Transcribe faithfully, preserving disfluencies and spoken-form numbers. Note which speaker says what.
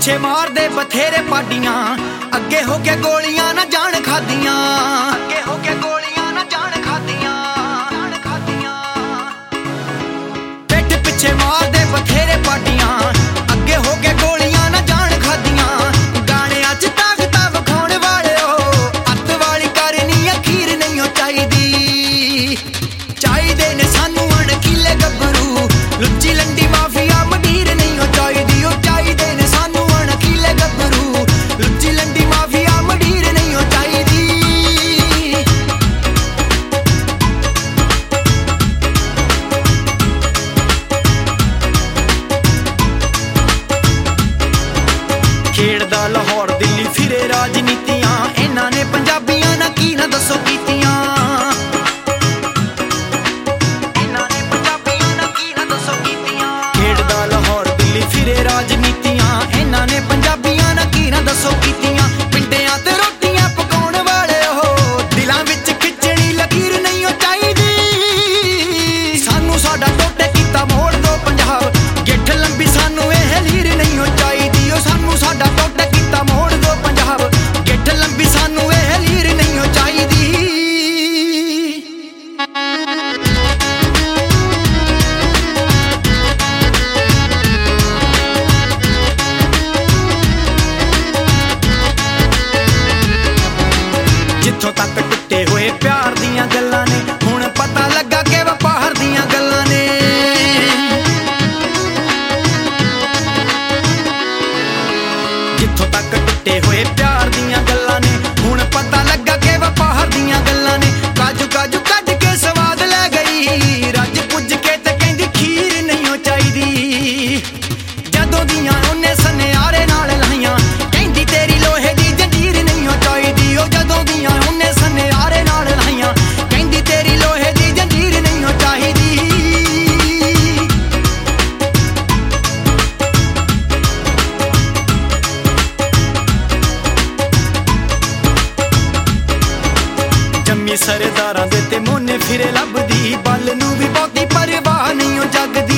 Speaker 1: ਪਿੱਛੇ ਮਾਰਦੇ ਬਥੇਰੇ ਪਾਡੀਆਂ, ਅੱਗੇ ਹੋ ਕੇ ਗੋਲੀਆਂ ਨਾ ਜਾਣ ਖਾਦੀਆਂ, ਅੱਗੇ ਹੋ ਕੇ ਗੋਲੀਆਂ ਨਾ ਜਾਣ ਖਾਦੀਆਂ, ਜਾਣ ਖਾਦੀਆਂ। ਪਿੱਠ ਪਿੱਛੇ ਮਾਰਦੇ ਬਥੇਰੇ ਪਾਡੀਆਂ, ਅੱਗੇ ਹੋ ਕੇ ਗੋਲੀਆਂ ਨਾ ਜਾਣ ਖਾਦੀਆਂ। ਗਾਣਿਆਂ 'ਚ ਤਾਕਤਾਂ ਵਿਖਾਉਣ ਵਾਲਿਓ, ਅੱਤ ਵਾਲੀ ਕਰਨੀ ਅਖੀਰ ਨਹੀਂ ਓ ਚਾਹੀਦੀ। ਚਾਹੀਦੇ ਨੇ ਸਾਨੂੰ ਅਣਖੀਲੇ ਗੱਭਰੂ, ਲੁੱਚੀ ਲੰਡੀ ਮਾਫੀਆ ਮੰਡੀਰ ਨਹੀਂ ਓ ਚਾਹੀਦੀ। ਉਹ ਚਾਹੀਦੇ ਨੇ ਸਾਨੂੰ ਅਣਖੀਲੇ ਗੱਭਰੂ, ਲੁੱਚੀ ਲੰਡੀ ਮਾਫੀਆ ਮੰਡੀਰ ਨਹੀਂ ਓ ਚਾਹੀਦੀ। ਖੇਡਦਾ ਲਾਹੌਰ ਦਿੱਲੀ ਫਿਰੇ ਰਾਜਨੀਤੀਆਂ, ਇਹਨਾਂ ਨੇ ਪੰਜਾਬੀਆਂ ਨਾਲ ਕੀ ਨਾ ਦੱਸੋ ਕੀਤੀਆਂ। ਇਹਨਾਂ ਨੇ ਪੰਜਾਬੀਆਂ ਨਾਲ ਕੀ ਨਾ ਦੱਸੋ ਕੀਤੀਆਂ। ਖੇਡਦਾ ਲਾਹੌਰ ਦਿੱਲੀ ਫਿਰੇ ਰਾਜਨੀਤੀਆਂ, ਇਹਨਾਂ ਨੇ ਪੰਜਾਬੀਆਂ ਨਾਲ ਕੀ ਨਾ ਦੱਸੋ ਕੀਤੀਆਂ। ਪਿੰਡਿਆਂ ਤੇ ਰੋਟੀਆਂ ਪਕਾਉਣ ਵਾਲੇ ਉਹ, ਦਿਲਾਂ ਵਿੱਚ ਖਿੱਚਣੀ ਲਕੀਰ ਨਹੀਂ ਓ ਚਾਹੀਦੀ। ਸਾਨੂੰ ਸਾਡਾ ਟੋਟੇ ਕੀਤਾ ਮੋੜ ਦੋ ਪੰਜਾਬ, ਗਿੱਠ ਲੰਬੀ ਸਾਨੂੰ ਇਹ ਲੀਰ ਨਹੀਂ ਓ ਚਾਹੀਦੀ। ਉਹ ਸਾਨੂੰ ਸਾਡਾ ਟੋਟੇ ਕੀਤਾ ਮੋੜ ਦੋ ਪੰਜਾਬ, ਗਿੱਠ ਲੰਬੀ ਸਾਨੂੰ ਇਹ ਲੀਰ ਨਹੀਂ ਓ ਚਾਹੀਦੀ। ਜਿੱਥੋਂ ਤੱਕ ਟੁੱਟੇ ਹੋਏ ਪਿਆਰ ਦੀਆਂ ਗੱਲਾਂ ਨੇ, ਹੁਣ ਪਤਾ ਲੱਗਾ ਕਿ ਵਪਾਰ ਦੀਆਂ ਗੱਲਾਂ ਨੇ। ਜਿੱਥੋਂ ਤੱਕ ਟੁੱਟੇ ਹੋਏ ਪਿਆਰ ਦੀਆਂ ਗੱਲਾਂ ਨੇ, ਹੁਣ ਪਤਾ ਲੱਗਾ ਕਿ ਵਪਾਰ ਦੀਆਂ ਗੱਲਾਂ ਨੇ। ਕਾਜੂ ਕਾਜੂ ਕੱਢ ਕੇ ਸਵਾਦ ਲੈ ਗਈ, ਰੱਜ ਪੁੱਜ ਕੇ ਤੇ ਕਹਿੰਦੀ ਖੀਰ ਨਹੀਂ ਓ ਚਾਹੀਦੀ। ਜਦੋਂ ਦੀਆਂ ਉਹਨੇ ਸੁਨਿਆਰੇ ਨਾਲ ਲਾਈਆਂ, ਕਹਿੰਦੀ ਤੇਰੀ ਲੋਹੇ ਦੀ ਜੰਜੀਰ ਨਹੀਂ ਓ ਚਾਹੀਦੀ। ਉਹ ਜਦੋਂ ਦੀਆਂ ਉਹਨੇ ਸੁਨਿਆਰੇ ਨਾਲ ਲਾਈਆਂ, ਕਹਿੰਦੀ ਤੇਰੀ ਲੋਹੇ ਦੀ ਜੰਜੀਰ ਨਹੀਂ ਓ ਚਾਹੀਦੀ। ਜੰਮੀ ਸਰਦਾਰਾਂ ਦੇ ਤੇ ਮੋਨੇ ਫਿਰੇ ਲੱਭਦੀ, ਬਲ ਨੂੰ ਵੀ ਬਹੁਤੀ ਪਰਵਾਹ ਨਹੀਂ ਓ ਜੱਗ ਦੀ।